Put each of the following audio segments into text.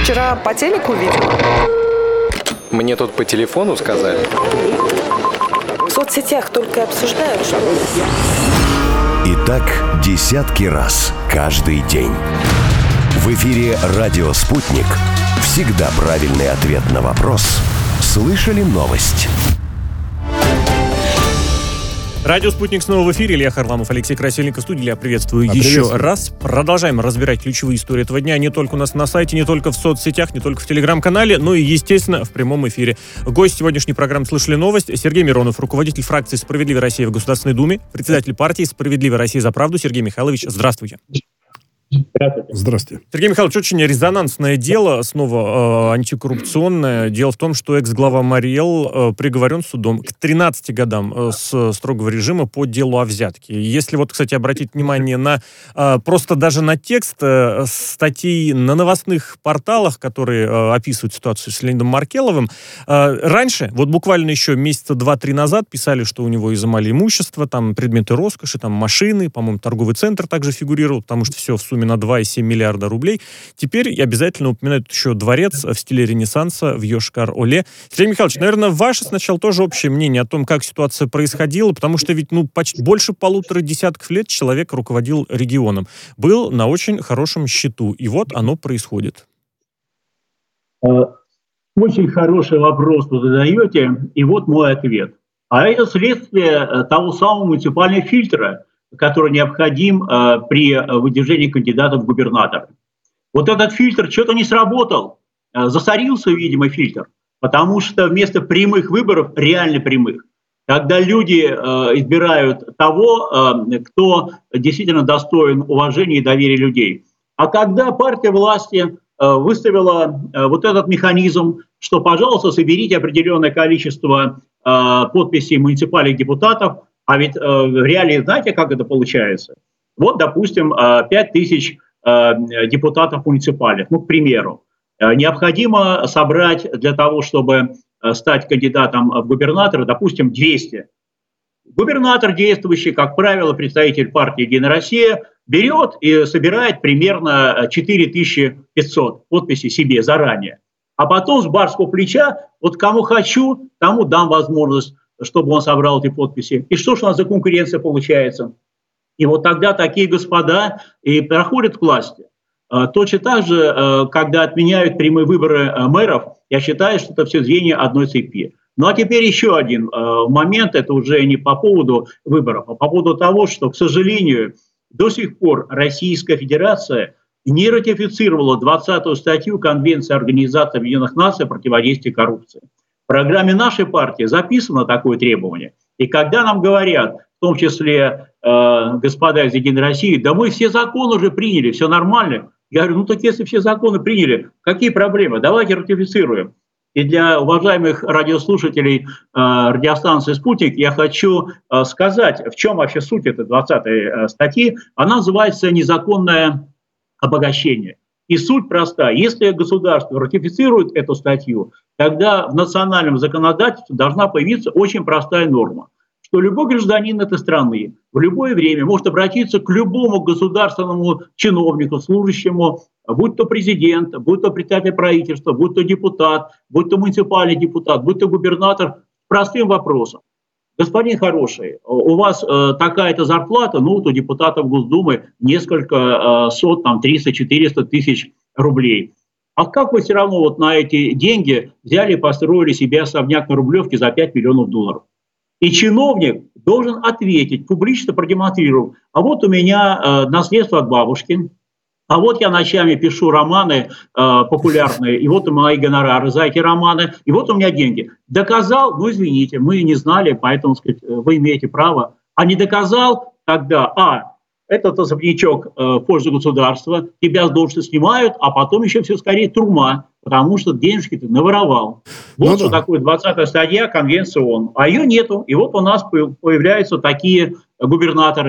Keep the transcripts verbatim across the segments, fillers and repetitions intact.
Вчера по телеку видел. Мне тут по телефону сказали. В соцсетях только обсуждают, что... И так десятки раз каждый день. В эфире «Радио Спутник». Всегда правильный ответ на вопрос. Слышали новость? Радио «Спутник» снова в эфире. Илья Харламов, Алексей Красильников. Студия. Я приветствую а еще раз. Продолжаем разбирать ключевые истории этого дня не только у нас на сайте, не только в соцсетях, не только в телеграм-канале, но и, естественно, в прямом эфире. Гость сегодняшней программы «Слышали новость» Сергей Миронов, руководитель фракции «Справедливая Россия» в Государственной Думе, председатель партии «Справедливая Россия за правду». Сергей Михайлович, здравствуйте. Здравствуйте. Сергей Михайлович, очень резонансное дело, снова э, антикоррупционное. Дело в том, что экс-глава Марий Эл э, приговорен судом к тринадцати годам э, с строгого режима по делу о взятке. Если вот, кстати, обратить внимание на э, просто даже на текст э, статей на новостных порталах, которые э, описывают ситуацию с Леонидом Маркеловым, э, раньше, вот буквально еще месяца два-три назад, писали, что у него изымали имущество, там предметы роскоши, там машины, по-моему, торговый центр также фигурировал, потому что все в сумме на два и семь миллиарда рублей. Теперь обязательно упоминают еще дворец в стиле Ренессанса в Йошкар-Оле. Сергей Михайлович, наверное, ваше сначала тоже общее мнение о том, как ситуация происходила, потому что ведь ну, почти больше полутора десятков лет человек руководил регионом. Был на очень хорошем счету. И вот оно происходит. Очень хороший вопрос вы задаете, и вот мой ответ. А это следствие того самого муниципального фильтра, который необходим э, при выдвижении кандидатов в губернаторы. Вот этот фильтр что-то не сработал, э, засорился, видимо, фильтр, потому что вместо прямых выборов, реально прямых, когда люди э, избирают того, э, кто действительно достоин уважения и доверия людей. А когда партия власти э, выставила э, вот этот механизм, что, пожалуйста, соберите определенное количество э, подписей муниципальных депутатов. А ведь э, в реалии знаете, как это получается? Вот, допустим, э, пять тысяч э, депутатов муниципальных, ну, к примеру. Э, необходимо собрать для того, чтобы э, стать кандидатом в губернаторы, допустим, двести. Губернатор действующий, как правило, представитель партии «Единая Россия», берет и собирает примерно четыре тысячи пятьсот подписей себе заранее. А потом с барского плеча, вот кому хочу, тому дам возможность, чтобы он собрал эти подписи. И что же у нас за конкуренция получается? И вот тогда такие господа и проходят к власти. Точно так же, когда отменяют прямые выборы мэров, я считаю, что это все звенья одной цепи. Ну а теперь еще один момент, это уже не по поводу выборов, а по поводу того, что, к сожалению, до сих пор Российская Федерация не ратифицировала двадцатую статью Конвенции Организации Объединенных Наций о противодействии коррупции. В программе нашей партии записано такое требование. И когда нам говорят, в том числе э, господа из «Единой России», да мы все законы уже приняли, все нормально. Я говорю, ну так если все законы приняли, какие проблемы? Давайте ратифицируем. И для уважаемых радиослушателей э, радиостанции «Спутник» я хочу э, сказать, в чем вообще суть этой двадцатой э, статьи. Она называется «Незаконное обогащение». И суть проста. Если государство ратифицирует эту статью, тогда в национальном законодательстве должна появиться очень простая норма, что любой гражданин этой страны в любое время может обратиться к любому государственному чиновнику, служащему, будь то президент, будь то председатель правительства, будь то депутат, будь то муниципальный депутат, будь то губернатор, с простым вопросом. Господин хороший, у вас э, такая-то зарплата, ну, вот у депутатов Госдумы несколько э, сот, там, триста-четыреста тысяч рублей. А как вы все равно вот на эти деньги взяли и построили себе особняк на Рублевке за пять миллионов долларов? И чиновник должен ответить, публично продемонстрировав, а вот у меня э, наследство от бабушки, а вот я ночами пишу романы э, популярные, и вот мои гонорары за эти романы, и вот у меня деньги. Доказал, ну извините, мы не знали, поэтому, сказать, вы имеете право. А не доказал, тогда, а, этот особнячок э, в пользу государства, тебя с должности снимают, а потом еще все скорее тюрьма, потому что денежки ты наворовал. Вот ну, что да. такое двадцатая статья Конвенции ООН. А ее нету. И вот у нас появляются такие губернаторы.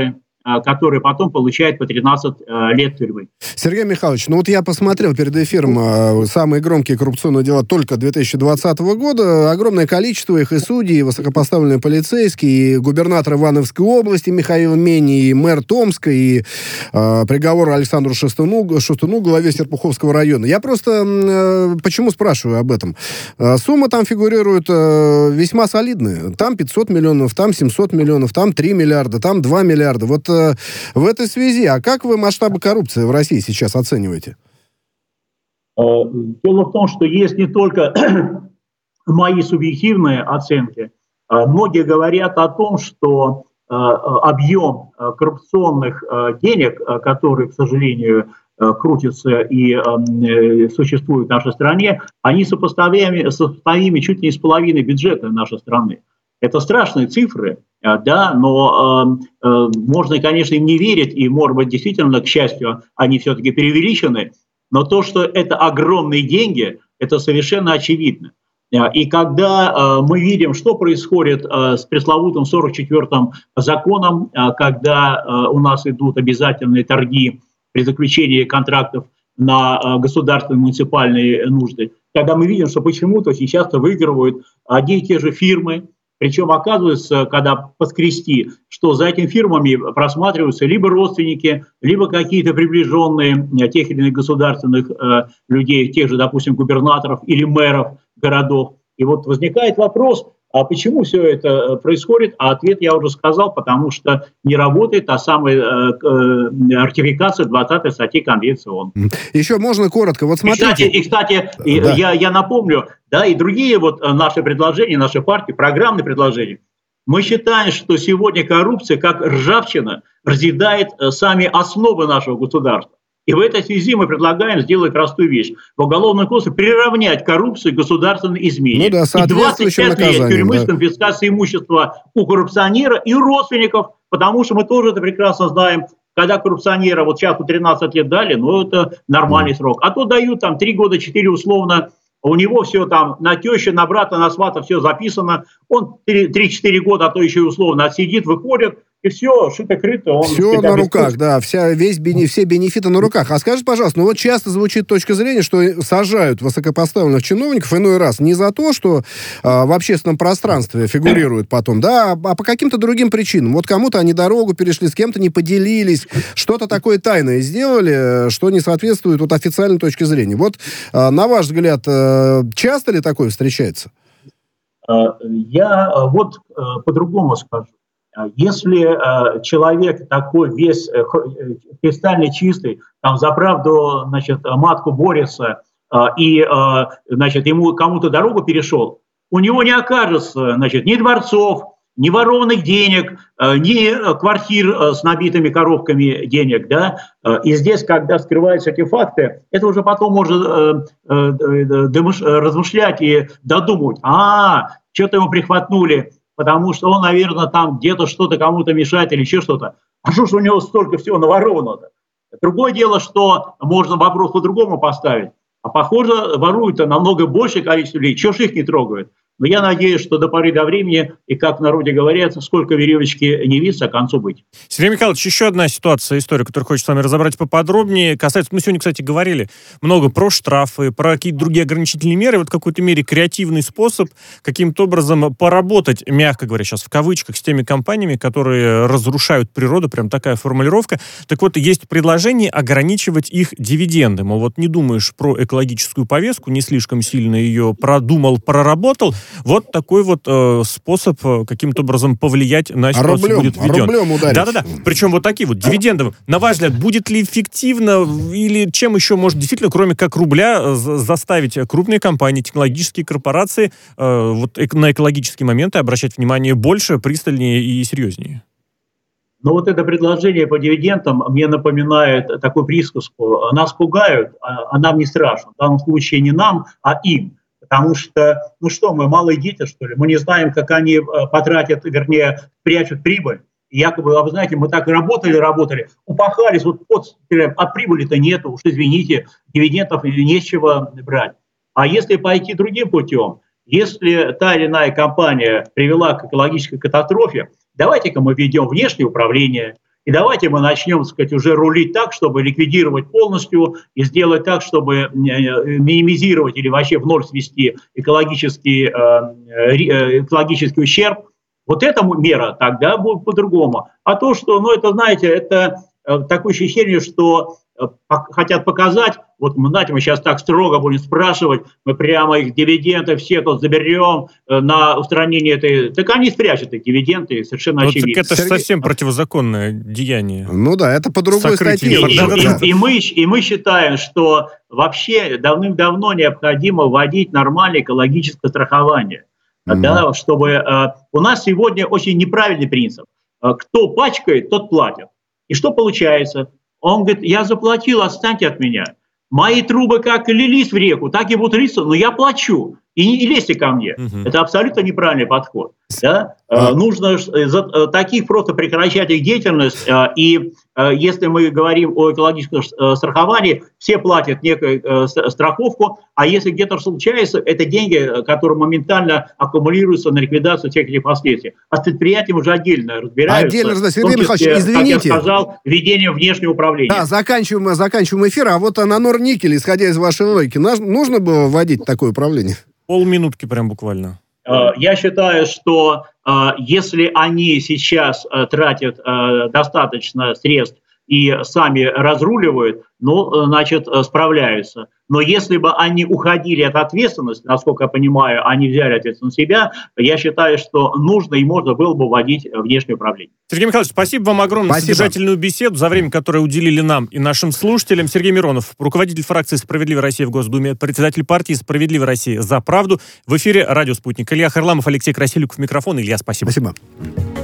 который потом получает по тринадцать лет тюрьмы. Сергей Михайлович, ну вот я посмотрел перед эфиром самые громкие коррупционные дела только две тысячи двадцатого года. Огромное количество их, и судьи, и высокопоставленные полицейские, и губернатор Ивановской области Михаил Мени, и мэр Томска, и э, приговор Александру Шестуну, Шестуну, главе Серпуховского района. Я просто э, почему спрашиваю об этом? Э, сумма там фигурирует э, весьма солидная. Там пятьсот миллионов, там семьсот миллионов, там три миллиарда, там два миллиарда. Вот э, в этой связи, а как вы масштабы коррупции в России сейчас оцениваете? Дело в том, что есть не только мои субъективные оценки. Многие говорят о том, что объем коррупционных денег, которые, к сожалению, крутятся и существуют в нашей стране, они сопоставимы, сопоставимы чуть ли не с половиной бюджета нашей страны. Это страшные цифры, да, но э, э, можно, конечно, им не верить, и, может быть, действительно, к счастью, они все-таки преувеличены, но то, что это огромные деньги, это совершенно очевидно. И когда э, мы видим, что происходит э, с пресловутым сорок четвёртым законом, э, когда э, у нас идут обязательные торги при заключении контрактов на э, государственные муниципальные нужды, когда мы видим, что почему-то очень часто выигрывают одни и те же фирмы. Причем оказывается, когда поскрести, что за этими фирмами просматриваются либо родственники, либо какие-то приближенные тех или иных государственных э, людей, тех же, допустим, губернаторов или мэров городов. И вот возникает вопрос, а почему все это происходит? А ответ я уже сказал, потому что не работает та самая э, э, ратификация двадцатой статьи Конвенции ООН. Еще можно коротко? Вот смотрите. И, кстати, и, кстати да. я, я напомню, да, и другие вот наши предложения, наши партии, программные предложения. Мы считаем, что сегодня коррупция, как ржавчина, разъедает сами основы нашего государства. И в этой связи мы предлагаем сделать простую вещь. В Уголовном кодексе приравнять коррупцию к государственной измене. Ну да, и двадцать пять лет тюрьмы с да. конфискацией имущества у коррупционера и родственников, потому что мы тоже это прекрасно знаем. Когда коррупционера, вот сейчас тринадцать лет дали, ну это нормальный mm. срок. А то дают там три года, четыре условно. У него все там на тещу, на брата, на свата все записано. Он три-четыре года, а то еще и условно отсидит, выходит. И все, шито-крыто. Он все на руках, да, вся, весь, все бенефиты на руках. А скажите, пожалуйста, ну вот часто звучит точка зрения, что сажают высокопоставленных чиновников иной раз не за то, что а, в общественном пространстве фигурируют потом, да, а по каким-то другим причинам. Вот кому-то они дорогу перешли, с кем-то не поделились, что-то такое тайное сделали, что не соответствует вот официальной точке зрения. Вот, а, на ваш взгляд, часто ли такое встречается? Я вот по-другому скажу. Если э, человек такой весь э, кристально чистый, там за правду, значит, матку борется, э, и, э, значит, ему кому-то дорогу перешел, у него не окажется, значит, ни дворцов, ни ворованных денег, э, ни квартир э, с набитыми коробками денег, да. И здесь, когда скрываются эти факты, это уже потом можно э, э, домыш- размышлять и додумывать. А, что-то его прихватнули, потому что он, наверное, там где-то что-то кому-то мешает или еще что-то. А что ж у него столько всего наворовано-то? Другое дело, что можно вопрос по-другому поставить. А похоже, воруют-то намного большее количество людей. Чего ж их не трогают? Но я надеюсь, что до поры до времени, и как в народе говорят, сколько веревочки не виться, а к концу быть. Сергей Михайлович, еще одна ситуация, история, которую хочется с вами разобрать поподробнее. Касается, мы сегодня, кстати, говорили много про штрафы, про какие-то другие ограничительные меры. Вот в какой-то мере креативный способ каким-то образом поработать, мягко говоря, сейчас в кавычках, с теми компаниями, которые разрушают природу, прям такая формулировка. Так вот, есть предложение ограничивать их дивиденды. Мол, вот не думаешь про экологическую повестку, не слишком сильно ее продумал, проработал, вот такой вот э, способ э, каким-то образом повлиять на ситуацию рублем, будет введен. Рублем ударить. Да-да-да. Причем вот такие вот дивиденды. На ваш взгляд, будет ли эффективно или чем еще может действительно, кроме как рубля, заставить крупные компании, технологические корпорации э, вот эк- на экологические моменты обращать внимание больше, пристальнее и серьезнее? Но вот это предложение по дивидендам мне напоминает такую присказку. Нас пугают, а нам не страшно. В данном случае не нам, а им. Потому что, ну что, мы малые дети, что ли? Мы не знаем, как они потратят, вернее, прячут прибыль. И якобы, вы знаете, мы так и работали, работали, упахались, вот, вот а прибыли-то нету, уж извините, дивидендов не с чего брать. А если пойти другим путем, если та или иная компания привела к экологической катастрофе, давайте-ка мы введем внешнее управление, И давайте мы начнем, так сказать, уже рулить так, чтобы ликвидировать полностью и сделать так, чтобы минимизировать или вообще в ноль свести экологический, экологический ущерб. Вот эта мера тогда будет по-другому. А то, что, ну, это, знаете, это такое ощущение, что хотят показать, вот, знаете, мы сейчас так строго будем спрашивать, мы прямо их дивиденды все тут заберем на устранение этой... Так они спрячут их дивиденды, совершенно вот очевидно. Так это же совсем противозаконное деяние. Ну да, это по другой статье. И, и, и, мы, и мы считаем, что вообще давным-давно необходимо вводить нормальное экологическое страхование. Mm-hmm. Да, чтобы... Э, у нас сегодня очень неправильный принцип. Э, кто пачкает, тот платит. И что получается? Он говорит, я заплатил, отстаньте от меня. Мои трубы как лились в реку, так и будут литься, но я плачу. И не лезьте ко мне. Угу. Это абсолютно неправильный подход. Да? А. Нужно за таких просто прекращать их деятельность. И если мы говорим о экологическом страховании, все платят некую страховку, а если где-то случается, это деньги, которые моментально аккумулируются на ликвидацию всех этих последствий. А с предприятием уже отдельно разбираются. Отдельно разбираются. Сергей Михайлович, извините. Как я сказал, введение внешнего управления. Да, заканчиваем, заканчиваем эфир. А вот на Норникеле, исходя из вашей логики, нужно было вводить такое управление? Полминутки прям буквально. Я считаю, что если они сейчас тратят достаточно средств и сами разруливают, ну, значит, справляются. Но если бы они уходили от ответственности, насколько я понимаю, они взяли ответственность на себя, я считаю, что нужно и можно было бы вводить внешнее управление. Сергей Михайлович, спасибо вам огромное за содержательную беседу, за время, которое уделили нам и нашим слушателям. Сергей Миронов, руководитель фракции «Справедливая Россия» в Госдуме, председатель партии «Справедливая Россия за правду». В эфире «Радио Спутник». Илья Харламов, Алексей Красильников, микрофон. Илья, спасибо. Спасибо.